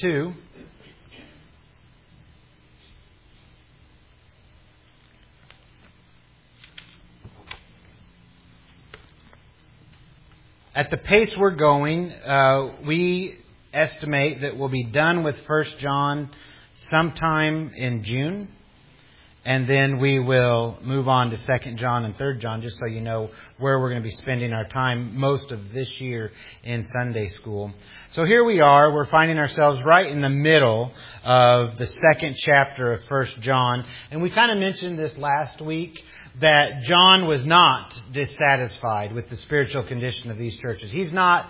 2. At the pace we're going, we estimate that we'll be done with 1 John sometime in June. And then we will move on to 2 John and 3 John, just so you know where we're going to be spending our time most of this year in Sunday school. So here we are. We're finding ourselves right in the middle of the second chapter of 1 John. And we kind of mentioned this last week, that John was not dissatisfied with the spiritual condition of these churches. He is not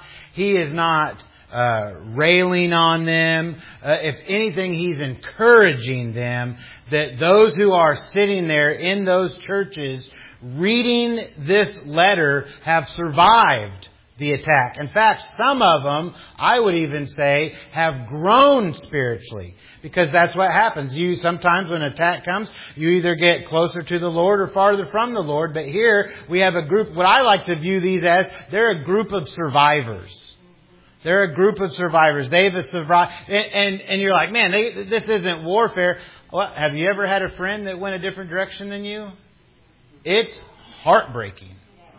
railing on them. If anything, he's encouraging them that those who are sitting there in those churches reading this letter have survived the attack. In fact, some of them, I would even say, have grown spiritually. Because that's what happens. Sometimes when an attack comes, you either get closer to the Lord or farther from the Lord. But here we have a group, what I like to view these as, they're a group of survivors. They're a group of survivors. They've survived. And you're like, man, this isn't warfare. Well, have you ever had a friend that went a different direction than you? It's heartbreaking.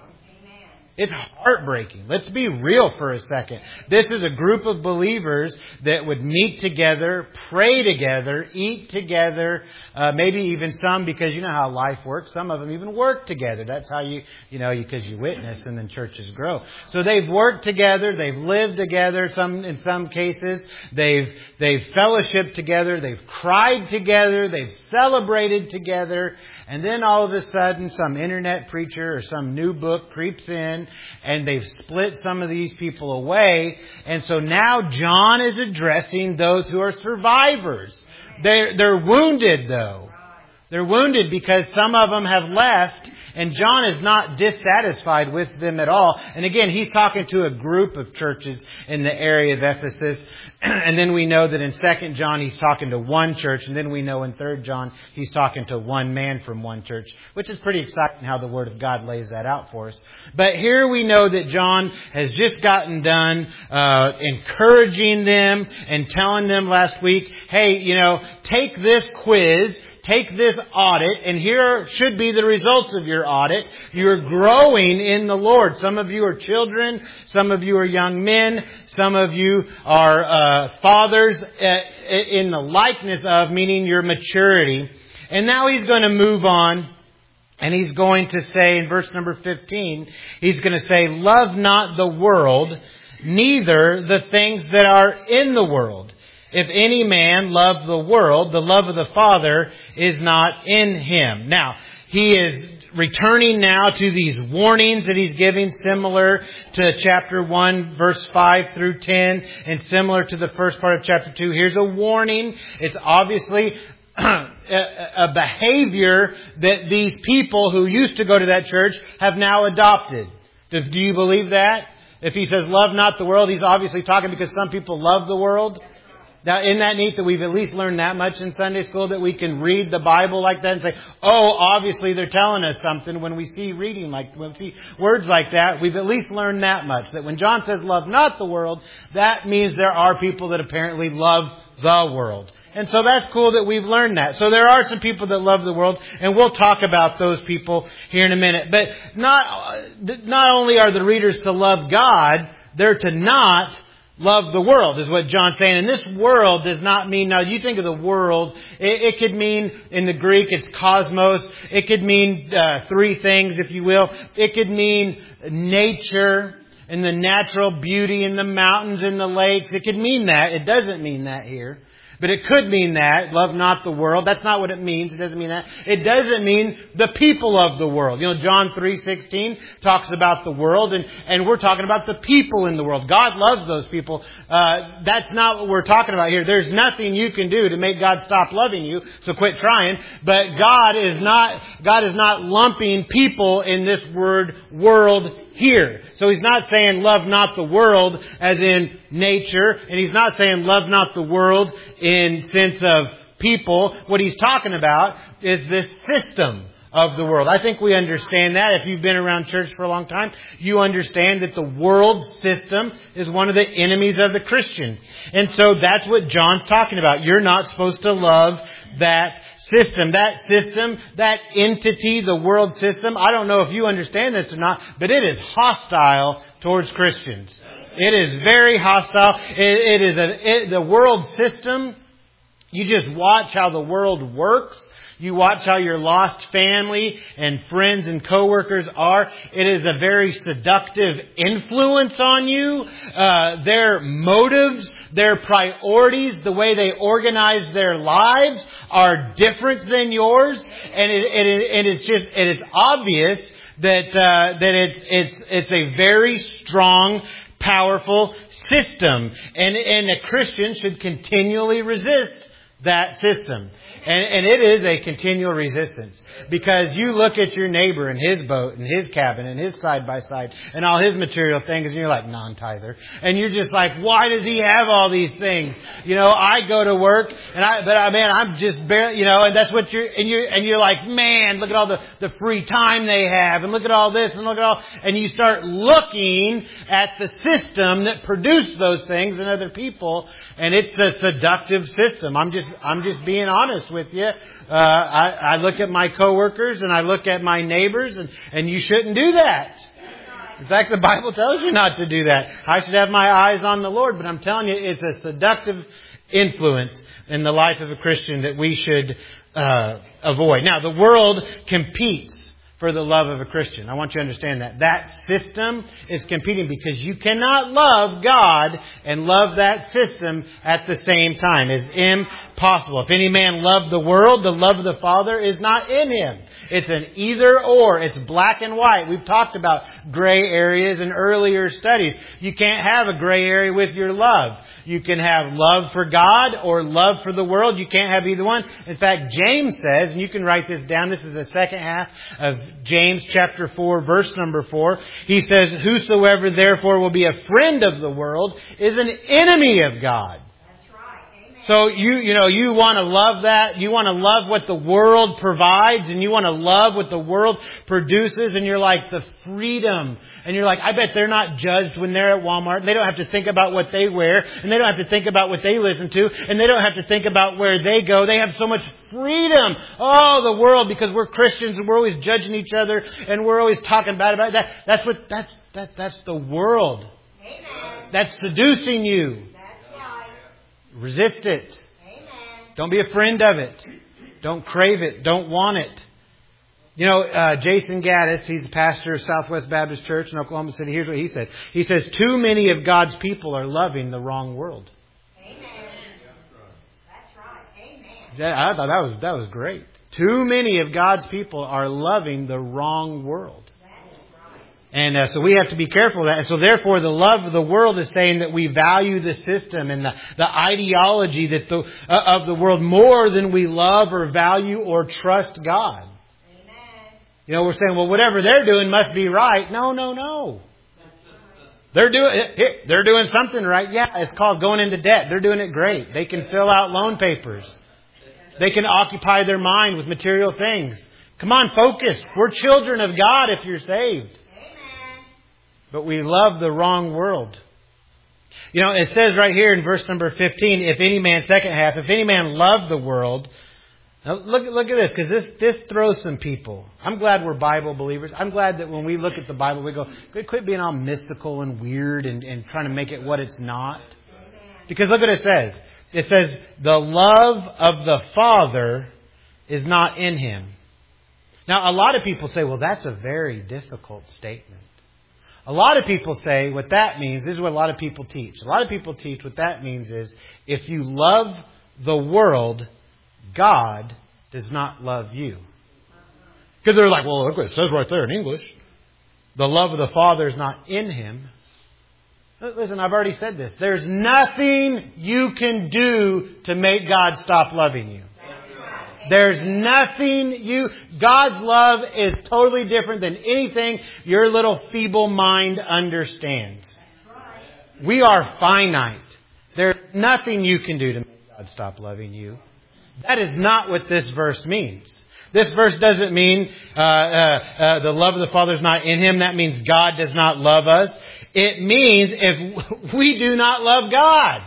It's heartbreaking. Let's be real for a second. This is a group of believers that would meet together, pray together, eat together, maybe even some, because you know how life works, some of them even work together. That's how because you witness and then churches grow. So they've worked together, they've lived together, in some cases, they've fellowshiped together, they've cried together, they've celebrated together, and then all of a sudden some internet preacher or some new book creeps in and they've split some of these people away. And so now John is addressing those who are survivors. They're wounded though. They're wounded because some of them have left, and John is not dissatisfied with them at all. And again, he's talking to a group of churches in the area of Ephesus. And then we know that in 2 John he's talking to one church. And then we know in 3 John he's talking to one man from one church, which is pretty exciting how the Word of God lays that out for us. But here we know that John has just gotten done encouraging them and telling them last week, hey, take this quiz. Take this audit, and here should be the results of your audit. You're growing in the Lord. Some of you are children. Some of you are young men. Some of you are fathers in the likeness of, meaning your maturity. And now he's going to move on, and he's going to say in verse number 15, he's going to say, love not the world, neither the things that are in the world. If any man love the world, the love of the Father is not in him. Now, he is returning now to these warnings that he's giving, similar to chapter 1, verse 5 through 10, and similar to the first part of chapter 2. Here's a warning. It's obviously a behavior that these people who used to go to that church have now adopted. Do you believe that? If he says, love not the world, he's obviously talking because some people love the world. Now, isn't that neat that we've at least learned that much in Sunday school, that we can read the Bible like that and say, oh, obviously they're telling us something when we see when we see words like that. We've at least learned that much, that when John says love not the world, that means there are people that apparently love the world. And so that's cool that we've learned that. So there are some people that love the world, and we'll talk about those people here in a minute. But not only are the readers to love God, they're to not love the world, is what John's saying. And this world does not mean, now you think of the world, it could mean, in the Greek, it's cosmos. It could mean three things, if you will. It could mean nature and the natural beauty in the mountains and the lakes. It could mean that. It doesn't mean that here. But it could mean that. Love not the world. That's not what it means. It doesn't mean that. It doesn't mean the people of the world. John 3:16 talks about the world, and we're talking about the people in the world. God loves those people. That's not what we're talking about here. There's nothing you can do to make God stop loving you, so quit trying. But God is not lumping people in this word world here. So he's not saying love not the world as in nature, and he's not saying love not the world in sense of people. What he's talking about is this system of the world. I think we understand that. If you've been around church for a long time, you understand that the world system is one of the enemies of the Christian. And so that's what John's talking about. You're not supposed to love that system, that entity, the world system. I don't know if you understand this or not, but it is hostile towards Christians. It is very hostile. The world system. You just watch how the world works. You watch how your lost family and friends and coworkers are. It is a very seductive influence on you. Their motives, their priorities, the way they organize their lives are different than yours. And it's obvious that it's a very strong, powerful system. And a Christian should continually resist that system. And it is a continual resistance. Because you look at your neighbor and his boat and his cabin and his side by side and all his material things and you're like, non-tither. And you're just like, why does he have all these things? You know, I go to work I'm just barely, and that's what you're like, man, look at all the free time they have and look at all this and look at all, and you start looking at the system that produced those things in other people, and it's the seductive system. I'm just being honest with you. I look at my coworkers and I look at my neighbors and you shouldn't do that. In fact, the Bible tells you not to do that. I should have my eyes on the Lord, but I'm telling you, it's a seductive influence in the life of a Christian that we should avoid. Now, the world competes for the love of a Christian. I want you to understand that. That system is competing because you cannot love God and love that system at the same time. It's impossible. If any man love the world, the love of the Father is not in him. It's an either or. It's black and white. We've talked about gray areas in earlier studies. You can't have a gray area with your love. You can have love for God or love for the world. You can't have either one. In fact, James says, and you can write this down, this is the second half of James chapter 4, verse number 4. He says, whosoever therefore will be a friend of the world is an enemy of God. So you want to love that. You want to love what the world provides and you want to love what the world produces, and you're like the freedom. And you're like, I bet they're not judged when they're at Walmart. They don't have to think about what they wear, and they don't have to think about what they listen to, and they don't have to think about where they go. They have so much freedom. Oh, the world, because we're Christians and we're always judging each other and we're always talking bad about that. That's the world. Amen. That's seducing you. Resist it. Amen. Don't be a friend of it. Don't crave it. Don't want it. Jason Gaddis, he's the pastor of Southwest Baptist Church in Oklahoma City. Here's what he said. He says, too many of God's people are loving the wrong world. Amen. That's right. Amen. I thought that was great. Too many of God's people are loving the wrong world. And so we have to be careful of that. And so therefore the love of the world is saying that we value the system and the ideology of the world more than we love or value or trust God. Amen. We're saying, well, whatever they're doing must be right. No. They're doing something right. Yeah, it's called going into debt. They're doing it great. They can fill out loan papers. They can occupy their mind with material things. Come on, focus. We're children of God if you're saved. But we love the wrong world. It says right here in verse number 15, if any man, second half, if any man love the world. Now look at this, because this throws some people. I'm glad we're Bible believers. I'm glad that when we look at the Bible, we go, quit being all mystical and weird and trying to make it what it's not. Because look what it says. It says, the love of the Father is not in him. Now, a lot of people say, well, that's a very difficult statement. A lot of people say what that means, this is what a lot of people teach. A lot of people teach what that means is, if you love the world, God does not love you. Because they're like, well, look what it says right there in English. The love of the Father is not in him. Listen, I've already said this. There's nothing you can do to make God stop loving you. There's nothing God's love is totally different than anything your little feeble mind understands. We are finite. There's nothing you can do to make God stop loving you. That is not what this verse means. This verse doesn't mean the love of the Father is not in him. That means God does not love us. It means if we do not love God.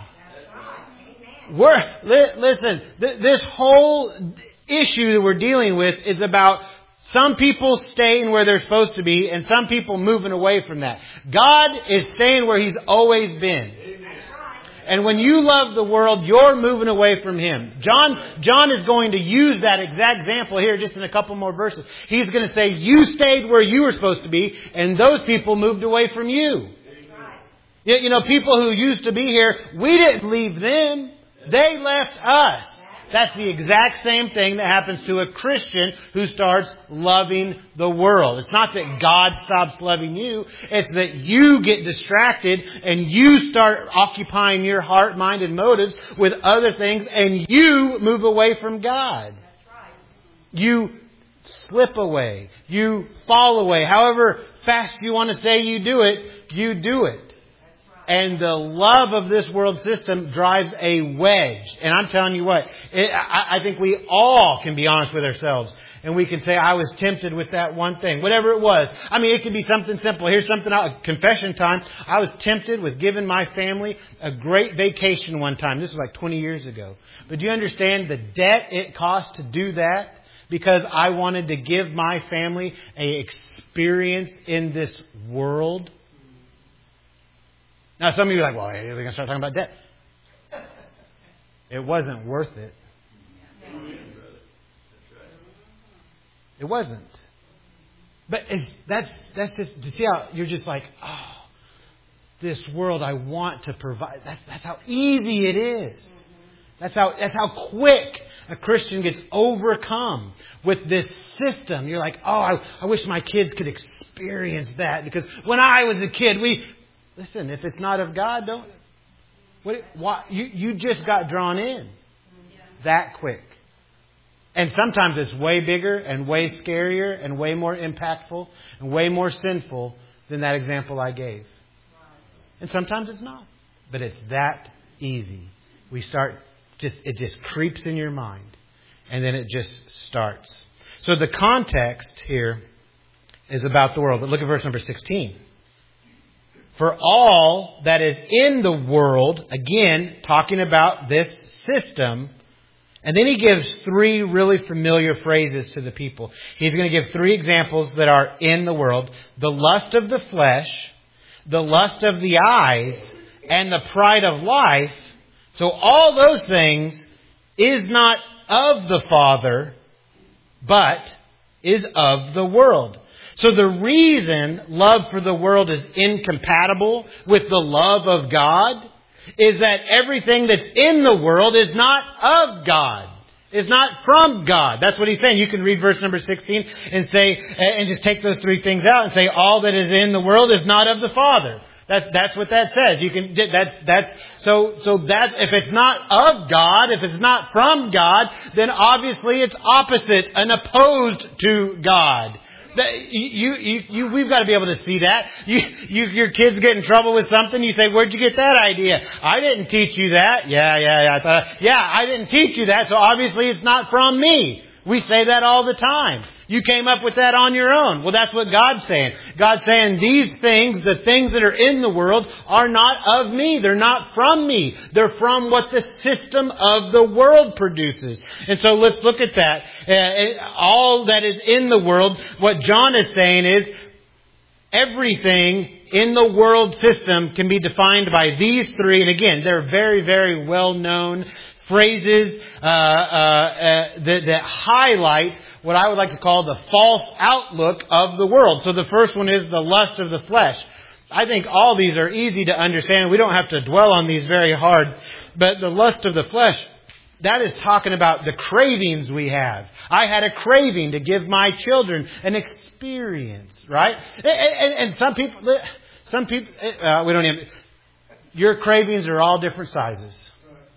Listen, this whole issue that we're dealing with is about some people staying where they're supposed to be and some people moving away from that. God is staying where He's always been. And when you love the world, you're moving away from Him. John is going to use that exact example here just in a couple more verses. He's going to say, you stayed where you were supposed to be, and those people moved away from you. You know, people who used to be here, we didn't leave them. They left us. That's the exact same thing that happens to a Christian who starts loving the world. It's not that God stops loving you. It's that you get distracted and you start occupying your heart, mind, and motives with other things, and you move away from God. You slip away. You fall away. However fast you want to say you do it. And the love of this world system drives a wedge. And I'm telling you what, I think we all can be honest with ourselves. And we can say, I was tempted with that one thing. Whatever it was. I mean, it could be something simple. Here's something out. Confession time. I was tempted with giving my family a great vacation one time. This was like 20 years ago. But do you understand the debt it cost to do that? Because I wanted to give my family an experience in this world. Now, some of you are like, well, are we going to start talking about debt? It wasn't worth it. It wasn't. But that's just, to see how you're just like, oh, this world I want to provide. That's how easy it is. That's how quick a Christian gets overcome with this system. You're like, oh, I wish my kids could experience that. Because when I was a kid, listen, if it's not of God, you just got drawn in that quick. And sometimes it's way bigger and way scarier and way more impactful and way more sinful than that example I gave. And sometimes it's not. But it's that easy. It just creeps in your mind. And then it just starts. So the context here is about the world. But look at verse number 16. For all that is in the world, again, talking about this system. And then he gives three really familiar phrases to the people. He's going to give three examples that are in the world. The lust of the flesh, the lust of the eyes, and the pride of life. So all those things is not of the Father, but is of the world. So the reason love for the world is incompatible with the love of God is that everything that's in the world is not of God. Is not from God. That's what he's saying. You can read verse number 16 and say, and just take those three things out and say, all that is in the world is not of the Father. That's what that says. You can, so if it's not of God, if it's not from God, then obviously it's opposite and opposed to God. We've got to be able to see that. Your kids get in trouble with something. You say, where'd you get that idea? I didn't teach you that. Yeah, I didn't teach you that. So obviously it's not from me. We say that all the time. You came up with that on your own. Well, that's what God's saying. God's saying these things, the things that are in the world, are not of me. They're not from me. They're from what the system of the world produces. And so let's look at that. All that is in the world, what John is saying is everything in the world system can be defined by these three. And again, they're very, very well-known phrases that highlight what I would like to call the false outlook of the world. So the first one is the lust of the flesh. I think all these are easy to understand. We don't have to dwell on these very hard. But the lust of the flesh, that is talking about the cravings we have. I had a craving to give my children an experience, right? And some people, we don't even, your cravings are all different sizes.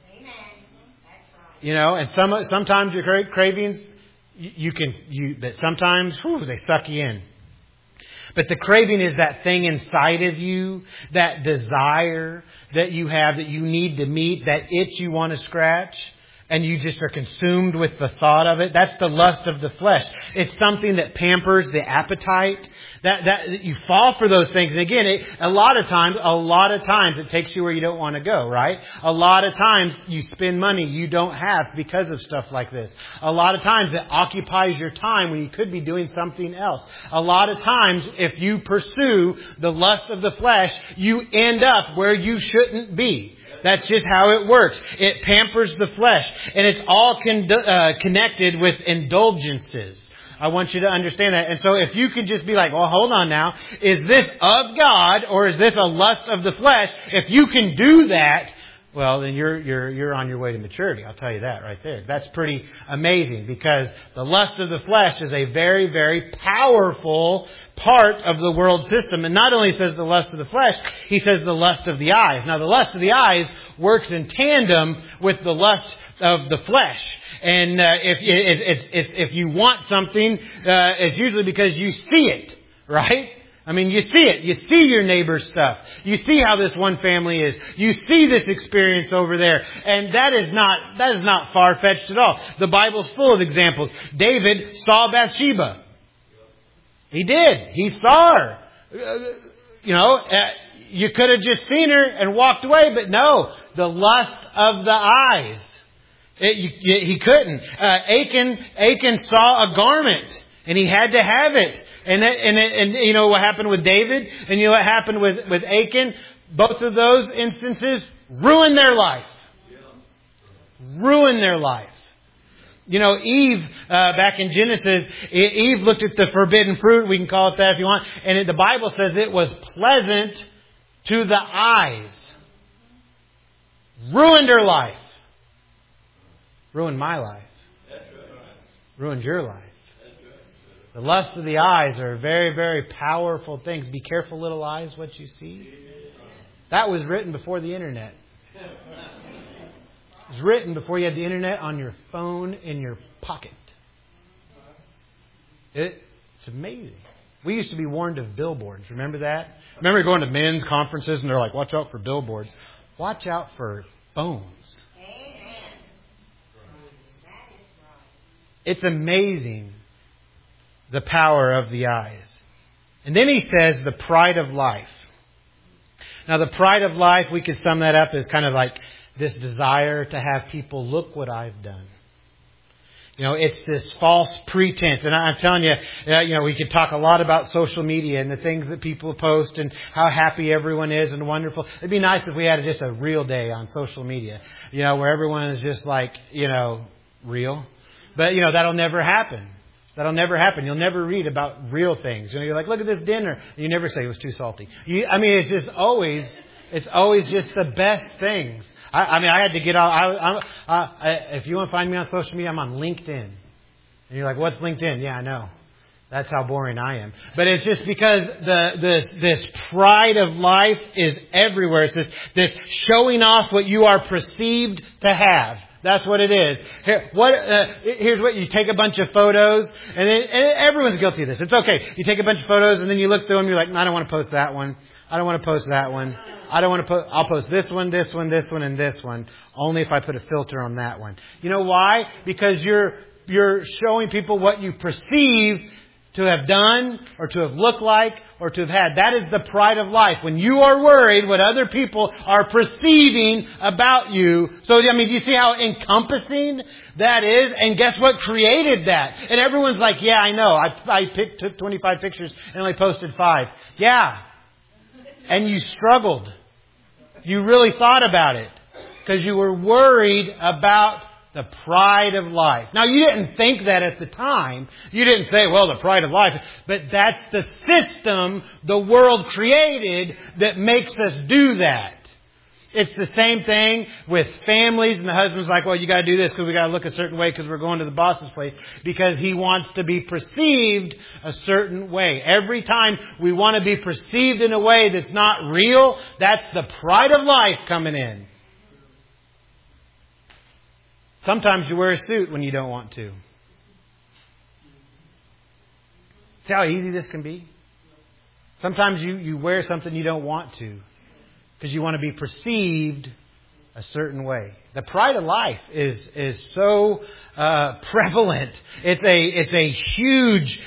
You know, and sometimes your cravings, but sometimes, they suck you in. But the craving is that thing inside of you, that desire that you have, that you need to meet, that itch you want to scratch. and you just are consumed with the thought of it. That's the lust of the flesh. It's something that pampers the appetite. That you fall for those things. And again, a lot of times it takes you where you don't want to go, right? A lot of times you spend money you don't have because of stuff like this. A lot of times it occupies your time when you could be doing something else. A lot of times if you pursue the lust of the flesh, you end up where you shouldn't be. That's just how it works. It pampers the flesh. And it's all connected with indulgences. I want you to understand that. And so if you can just be like, well, hold on now. Is this of God or is this a lust of the flesh? If you can do that, well, then you're on your way to maturity. I'll tell you that right there. That's pretty amazing because the lust of the flesh is a very, very powerful part of the world system. And not only says the lust of the flesh, he says the lust of the eyes. Now, the lust of the eyes works in tandem with the lust of the flesh. And if you want something, it's usually because you see it, right? I mean, you see it. You see your neighbor's stuff. You see how this one family is. You see this experience over there. And that is not far-fetched at all. The Bible's full of examples. David saw Bathsheba. He did. He saw her. You could have just seen her and walked away, but no. The lust of the eyes. He couldn't. Achan saw a garment and he had to have it. And you know what happened with David? And you know what happened with Achan? Both of those instances ruined their life. Ruined their life. You know, Eve, back in Genesis, Eve looked at the forbidden fruit. We can call it that if you want. And the Bible says it was pleasant to the eyes. Ruined her life. Ruined my life. Ruined your life. The lust of the eyes are very, very powerful things. Be careful, little eyes, what you see. That was written before the internet. It was written before you had the internet on your phone in your pocket. It's amazing. We used to be warned of billboards. Remember that? Remember going to men's conferences and they're like, watch out for billboards. Watch out for phones. It's amazing the power of the eyes. And then he says the pride of life. Now the pride of life, we could sum that up as kind of like this desire to have people look what I've done. You know, it's this false pretense. And I'm telling you, we could talk a lot about social media and the things that people post and how happy everyone is and wonderful. It'd be nice if we had just a real day on social media, where everyone is just like, real. But, that'll never happen. That'll never happen. You'll never read about real things. You're like, look at this dinner. And you never say it was too salty. It's just always just the best things. I had to get out. If you want to find me on social media, I'm on LinkedIn. And you're like, what's LinkedIn? Yeah, I know. That's how boring I am. But it's just because this pride of life is everywhere. It's this showing off what you are perceived to have. That's what it is. Here's what you take a bunch of photos, and everyone's guilty of this. It's okay. You take a bunch of photos, and then you look through them. You're like, I don't want to post that one. I don't want to post that one. I don't want to I'll post this one, this one, this one, and this one. Only if I put a filter on that one. You know why? Because you're showing people what you perceive to have done, or to have looked like, or to have had. That is the pride of life. When you are worried what other people are perceiving about you. So, do you see how encompassing that is? And guess what created that? And everyone's like, yeah, I know. I took 25 pictures and only posted 5. Yeah. And you struggled. You really thought about it. Because you were worried about the pride of life. Now, you didn't think that at the time. You didn't say, well, the pride of life. But that's the system the world created that makes us do that. It's the same thing with families. And the husband's like, well, you got to do this because we got to look a certain way because we're going to the boss's place. Because he wants to be perceived a certain way. Every time we want to be perceived in a way that's not real, that's the pride of life coming in. Sometimes you wear a suit when you don't want to. See how easy this can be? Sometimes you wear something you don't want to because you want to be perceived a certain way. The pride of life is so prevalent. It's a huge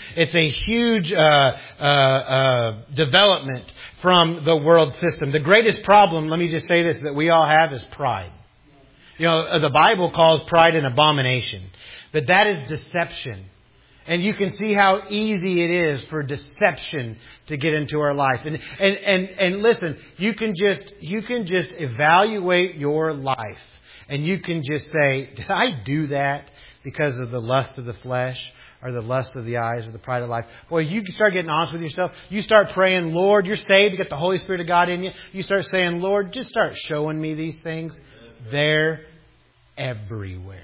development from the world system. The greatest problem, let me just say this, that we all have is pride. You know, the Bible calls pride an abomination, but that is deception. And you can see how easy it is for deception to get into our life. And listen, you can just evaluate your life. And you can just say, did I do that because of the lust of the flesh or the lust of the eyes or the pride of life? Boy, you start getting honest with yourself. You start praying, Lord, you're saved. You got the Holy Spirit of God in you. You start saying, Lord, just start showing me these things. They're everywhere.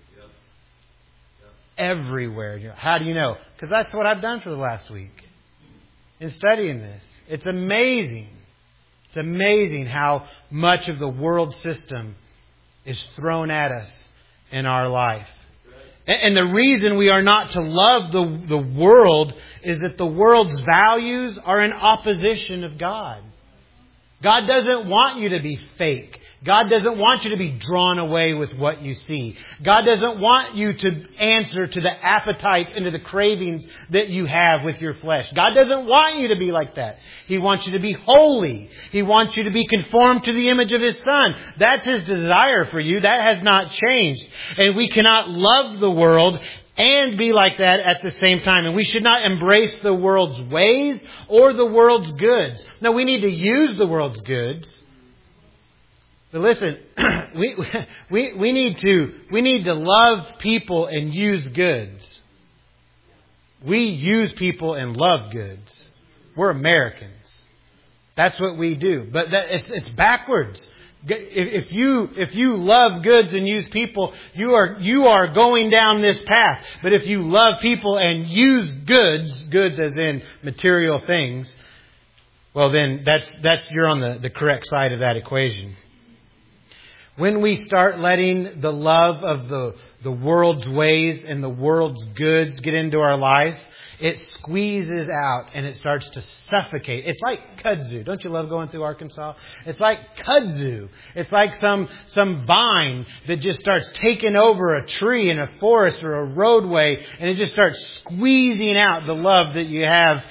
Everywhere. How do you know? Because that's what I've done for the last week in studying this. It's amazing. It's amazing how much of the world system is thrown at us in our life. And the reason we are not to love the world is that the world's values are in opposition of God. God doesn't want you to be fake. God doesn't want you to be drawn away with what you see. God doesn't want you to answer to the appetites and to the cravings that you have with your flesh. God doesn't want you to be like that. He wants you to be holy. He wants you to be conformed to the image of His Son. That's His desire for you. That has not changed. And we cannot love the world and be like that at the same time. And we should not embrace the world's ways or the world's goods. Now, we need to use the world's goods. But listen, we need to love people and use goods. We use people and love goods. We're Americans. That's what we do. But it's backwards. If you love goods and use people, you are going down this path. But if you love people and use goods as in material things, well then that's you're on the correct side of that equation. When we start letting the love of the world's ways and the world's goods get into our life, it squeezes out and it starts to suffocate. It's like kudzu. Don't you love going through Arkansas? It's like kudzu. It's like some vine that just starts taking over a tree in a forest or a roadway, and it just starts squeezing out the love that you have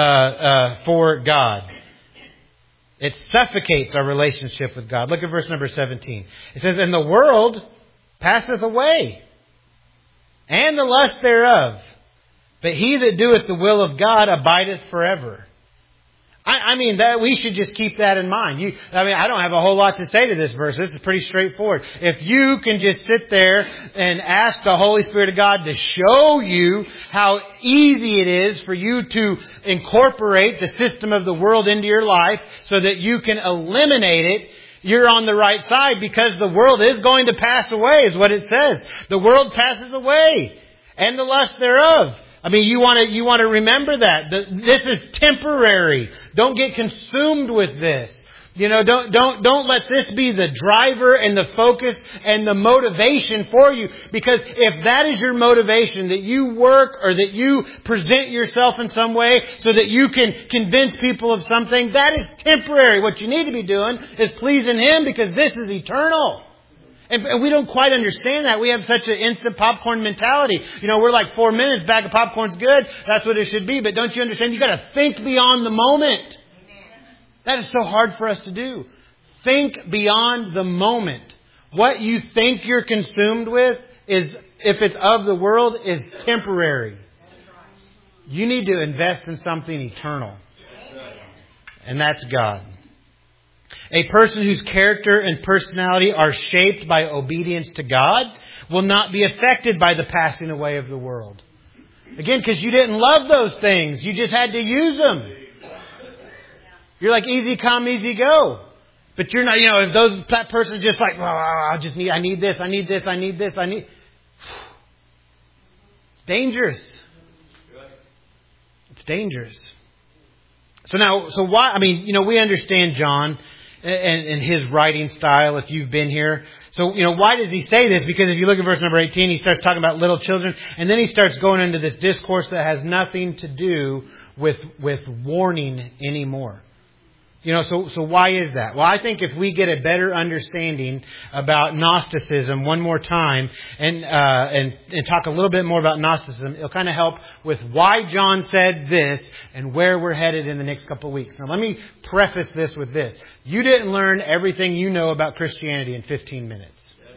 for God. It suffocates our relationship with God. Look at verse number 17. It says, "And the world passeth away, and the lust thereof. But he that doeth the will of God abideth forever." I mean, that we should just keep that in mind. I don't have a whole lot to say to this verse. This is pretty straightforward. If you can just sit there and ask the Holy Spirit of God to show you how easy it is for you to incorporate the system of the world into your life so that you can eliminate it, you're on the right side, because the world is going to pass away, is what it says. The world passes away, and the lust thereof. I mean, you want to remember that. This is temporary. Don't get consumed with this. You know, don't let this be the driver and the focus and the motivation for you. Because if that is your motivation, that you work or that you present yourself in some way so that you can convince people of something, that is temporary. What you need to be doing is pleasing Him, because this is eternal. And we don't quite understand that. We have such an instant popcorn mentality. You know, we're like 4 minutes, bag of popcorn's good. That's what it should be. But don't you understand? You've got to think beyond the moment. That is so hard for us to do. Think beyond the moment. What you think you're consumed with is, if it's of the world, is temporary. You need to invest in something eternal. And that's God. A person whose character and personality are shaped by obedience to God will not be affected by the passing away of the world. Again, because you didn't love those things. You just had to use them. You're like easy come, easy go. But you're not, if that person's just like, well, I need this. It's dangerous. It's dangerous. So why, we understand John and his writing style, if you've been here. So, why does he say this? Because if you look at verse number 18, he starts talking about little children, and then he starts going into this discourse that has nothing to do with warning anymore. So why is that? Well, I think if we get a better understanding about Gnosticism one more time and talk a little bit more about Gnosticism, it'll kind of help with why John said this and where we're headed in the next couple of weeks. Now, let me preface this with this. You didn't learn everything you know about Christianity in 15 minutes.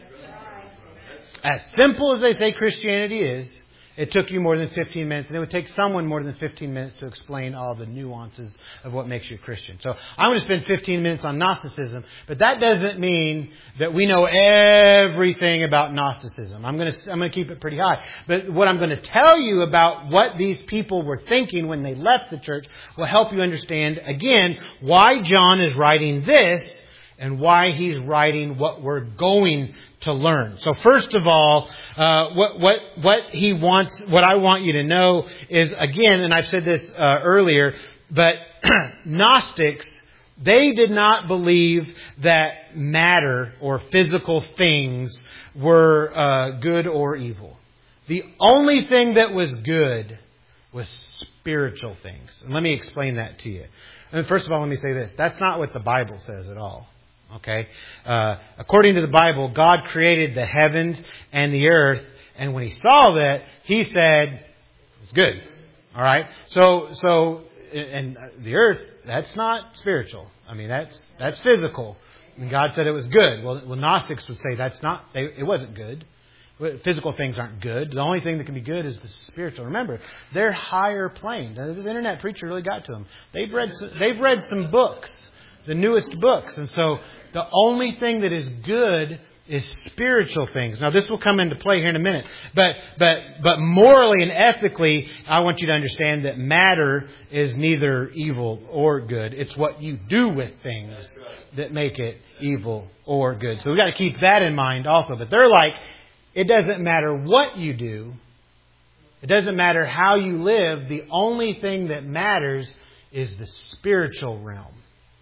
As simple as they say Christianity is, it took you more than 15 minutes, and it would take someone more than 15 minutes to explain all the nuances of what makes you a Christian. So I'm going to spend 15 minutes on Gnosticism, but that doesn't mean that we know everything about Gnosticism. I'm going to keep it pretty high. But what I'm going to tell you about what these people were thinking when they left the church will help you understand, again, why John is writing this and why he's writing what we're going to learn. So first of all, what he wants, what I want you to know is, again, and I've said this earlier, but Gnostics, they did not believe that matter or physical things were good or evil. The only thing that was good was spiritual things. And let me explain that to you. And first of all, let me say this. That's not what the Bible says at all. Okay? According to the Bible, God created the heavens and the earth, and when He saw that, He said, it's good. Alright? So, and the earth, that's not spiritual. I mean, that's physical. And God said it was good. Well, Gnostics would say it wasn't good. Physical things aren't good. The only thing that can be good is the spiritual. Remember, they're higher planes. This internet preacher really got to them. They've read some books, the newest books, and so the only thing that is good is spiritual things. Now, this will come into play here in a minute. But morally and ethically, I want you to understand that matter is neither evil or good. It's what you do with things that make it evil or good. So we've got to keep that in mind also. But they're like, it doesn't matter what you do. It doesn't matter how you live. The only thing that matters is the spiritual realm.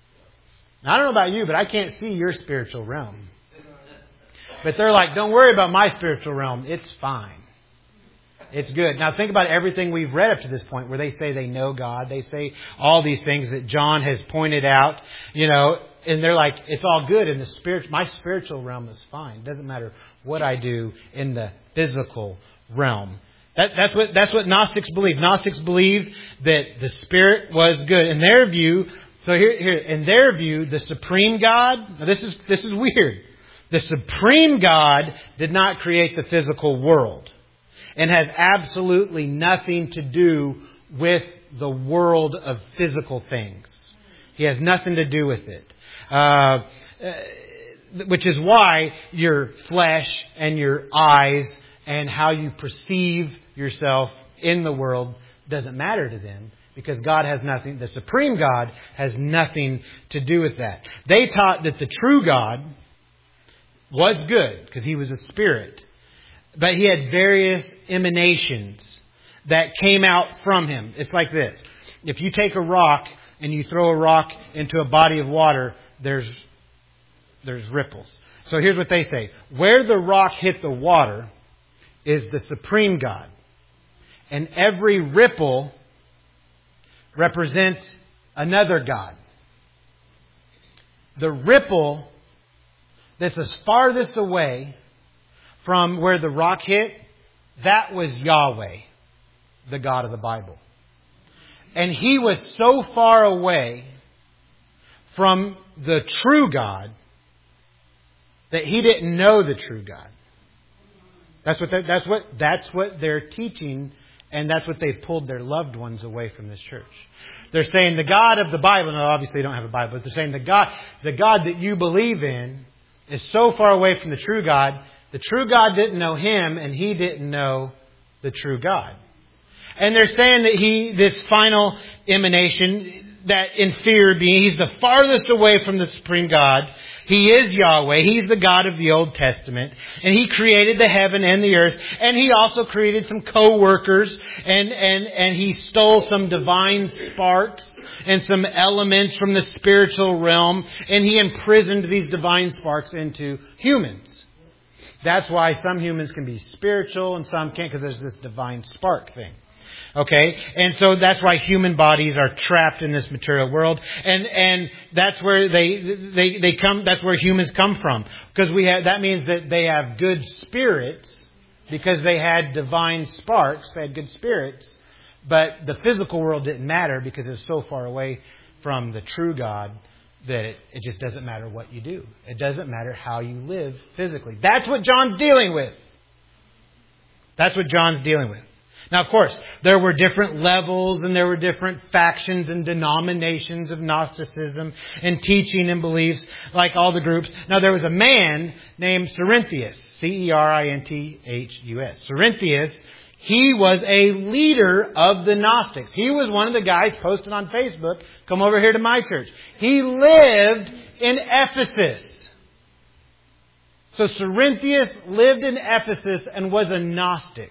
Now, I don't know about you, but I can't see your spiritual realm. But they're like, don't worry about my spiritual realm. It's fine. It's good. Now think about everything we've read up to this point where they say they know God. They say all these things that John has pointed out, and they're like, it's all good in my spiritual realm is fine. It doesn't matter what I do in the physical realm. That's what Gnostics believe. Gnostics believe that the Spirit was good. In their view, in their view, the supreme God, now this is weird. The supreme God did not create the physical world and has absolutely nothing to do with the world of physical things. He has nothing to do with it. Which is why your flesh and your eyes and how you perceive yourself in the world doesn't matter to them. Because God has nothing, the supreme God has nothing to do with that. They taught that the true God was good because He was a spirit. But He had various emanations that came out from Him. It's like this. If you take a rock and you throw a rock into a body of water, there's ripples. So here's what they say. Where the rock hit the water is the supreme God. And every ripple represents another God. The ripple that's as farthest away from where the rock hit, that was Yahweh, the God of the Bible. And He was so far away from the true God that He didn't know the true God. That's what they're teaching. And that's what they've pulled their loved ones away from this church. They're saying the God of the Bible, no, obviously they don't have a Bible, but they're saying the God that you believe in is so far away from the true God. The true God didn't know Him, and He didn't know the true God. And they're saying that this final emanation, that inferior being, He's the farthest away from the supreme God. He is Yahweh. He's the God of the Old Testament. And He created the heaven and the earth. And He also created some co-workers. And He stole some divine sparks and some elements from the spiritual realm. And He imprisoned these divine sparks into humans. That's why some humans can be spiritual and some can't, because there's this divine spark thing. Okay? And so that's why human bodies are trapped in this material world. And that's where they come, that's where humans come from. Because that means that they have good spirits because they had divine sparks, they had good spirits. But the physical world didn't matter because it was so far away from the true God that it just doesn't matter what you do. It doesn't matter how you live physically. That's what John's dealing with. That's what John's dealing with. Now, of course, there were different levels and there were different factions and denominations of Gnosticism and teaching and beliefs, like all the groups. Now, there was a man named Cerinthus, Cerinthus. Cerinthus, he was a leader of the Gnostics. He was one of the guys posted on Facebook, come over here to my church. He lived in Ephesus. So Cerinthus lived in Ephesus and was a Gnostic.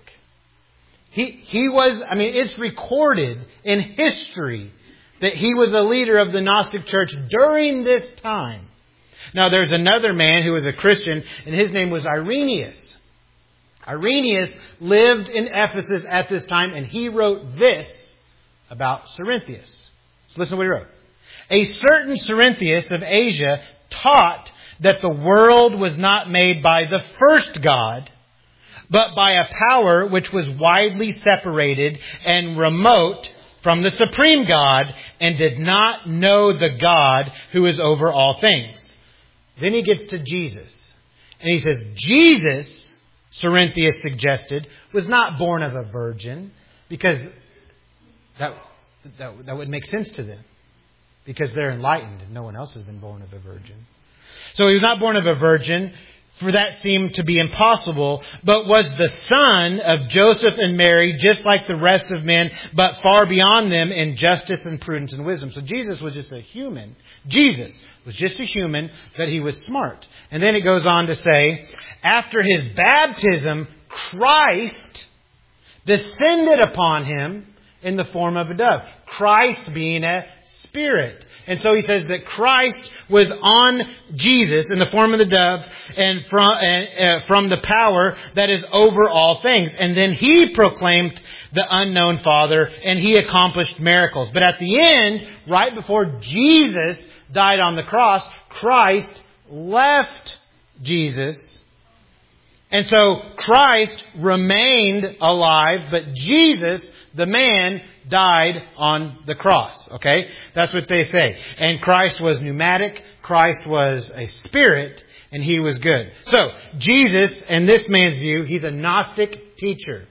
He was, it's recorded in history that he was a leader of the Gnostic church during this time. Now there's another man who was a Christian, and his name was Irenaeus. Irenaeus lived in Ephesus at this time, and he wrote this about Cerinthus. So listen to what he wrote. A certain Cerinthus of Asia taught that the world was not made by the first God, but by a power which was widely separated and remote from the supreme God, and did not know the God who is over all things. Then he gets to Jesus. And he says, Jesus, Cerinthus suggested, was not born of a virgin, because that would make sense to them. Because they're enlightened and no one else has been born of a virgin. So he was not born of a virgin, for that seemed to be impossible, but was the son of Joseph and Mary, just like the rest of men, but far beyond them in justice and prudence and wisdom. So Jesus was just a human. Jesus was just a human, but he was smart. And then it goes on to say, after his baptism, Christ descended upon him in the form of a dove. Christ being a spirit. And so he says that Christ was on Jesus in the form of the dove and from the power that is over all things. And then he proclaimed the unknown Father, and he accomplished miracles. But at the end, right before Jesus died on the cross, Christ left Jesus. And so Christ remained alive, but Jesus, the man, died on the cross. Okay? That's what they say. And Christ was pneumatic. Christ was a spirit. And he was good. So, Jesus, in this man's view, he's a Gnostic teacher.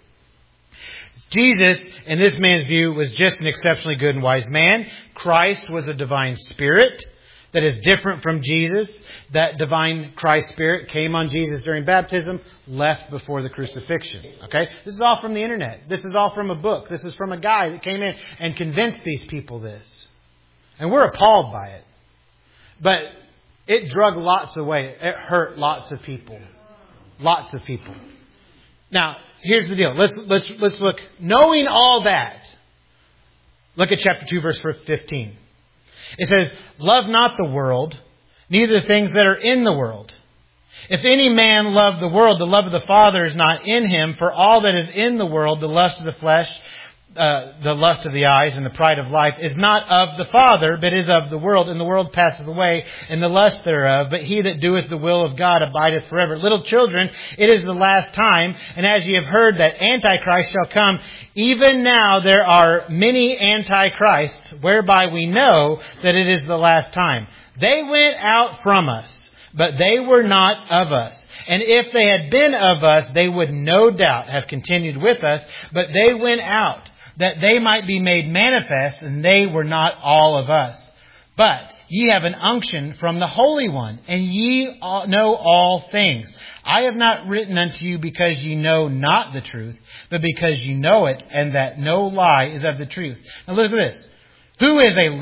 Jesus, in this man's view, was just an exceptionally good and wise man. Christ was a divine spirit that is different from Jesus. That divine Christ Spirit came on Jesus during baptism, left before the crucifixion. Okay? This is all from the internet. This is all from a book. This is from a guy that came in and convinced these people this. And we're appalled by it. But it drug lots away. It hurt lots of people. Lots of people. Now, here's the deal. Let's look. Knowing all that, look at chapter 2, verse 15. It says, love not the world, neither the things that are in the world. If any man love the world, the love of the Father is not in him. For all that is in the world, the lust of the flesh, the lust of the eyes, and the pride of life, is not of the Father, but is of the world. And the world passeth away, and the lust thereof. But he that doeth the will of God abideth forever. Little children, it is the last time. And as ye have heard that Antichrist shall come, even now there are many Antichrists, whereby we know that it is the last time. They went out from us, but they were not of us. And if they had been of us, they would no doubt have continued with us. But they went out, that they might be made manifest, and they were not all of us. But ye have an unction from the Holy One, and ye know all things. I have not written unto you because ye know not the truth, but because ye know it, and that no lie is of the truth. Now look at this. Who is a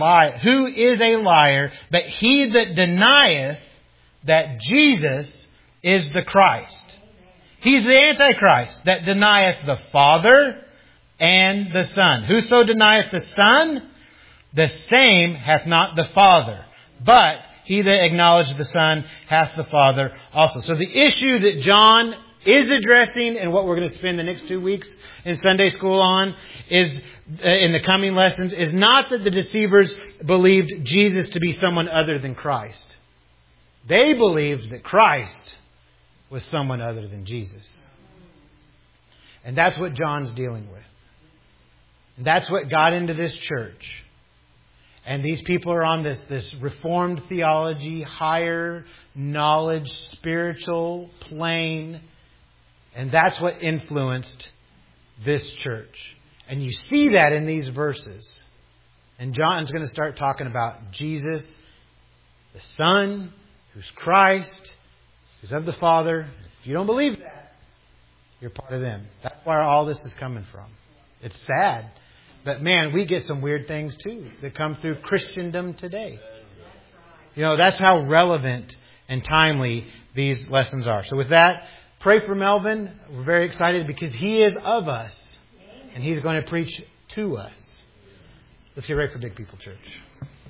liar but he that denieth that Jesus is the Christ? He's the Antichrist that denieth the Father and the Son. Whoso denieth the Son, the same hath not the Father. But he that acknowledgeth the Son hath the Father also. So the issue that John is addressing, and what we're going to spend the next 2 weeks in Sunday school on, is in the coming lessons, is not that the deceivers believed Jesus to be someone other than Christ. They believed that Christ was someone other than Jesus. And that's what John's dealing with. And that's what got into this church. And these people are on this reformed theology, higher knowledge, spiritual plane. And that's what influenced this church. And you see that in these verses. And John's going to start talking about Jesus, the Son, who's Christ, who's of the Father. If you don't believe that, you're part of them. That's where all this is coming from. It's sad. But man, we get some weird things too that come through Christendom today. You know, that's how relevant and timely these lessons are. So with that, pray for Melvin. We're very excited because he is of us. And he's going to preach to us. Let's get ready for Big People Church.